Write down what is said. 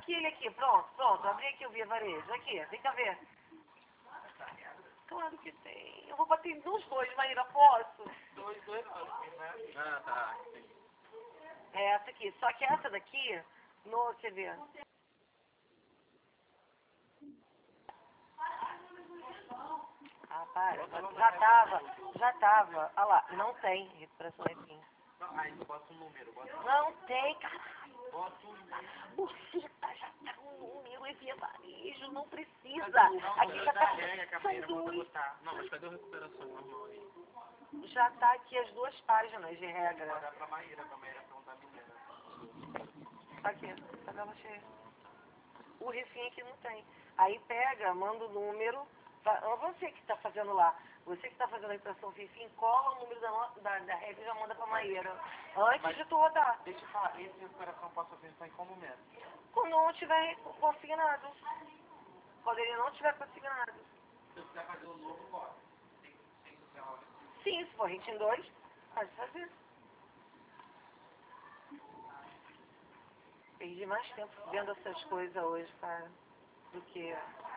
aqui ele aqui. Pronto. Abri aqui o Via Varejo. Aqui, vem cá ver. Claro que tem. Eu vou bater nos dois, Maíra, posso? Dois não, né? Ah, tá. É essa aqui. Só que essa daqui, quer ver? Ah, para. Já tava. Olha lá, não tem recuperação refim. Não, aí tu bota um número. Não tem, caralho. Bota um número. Buceta, já tá um número e Via Varejo, não precisa. Aqui já tá. São dois. Não, mas cadê a recuperação normal aí? Já tá aqui as duas páginas de regra. Vai dar pra Maíra perguntar a mineira. Aqui, cadê ela cheia? O refim aqui não tem. Aí pega, manda o número. Você que está fazendo lá, você que está fazendo a impressão refim, cola o número da regra e já manda pra Maíra. Antes de tu rodar. Deixa eu falar, esse recuperação eu posso pensar em qual momento? Quando não tiver consignado. Quando ele não tiver consignado. Se eu quiser fazer um novo, pode. Sim, se for hit em 2, pode fazer. Perdi mais tempo vendo essas coisas hoje, cara, do que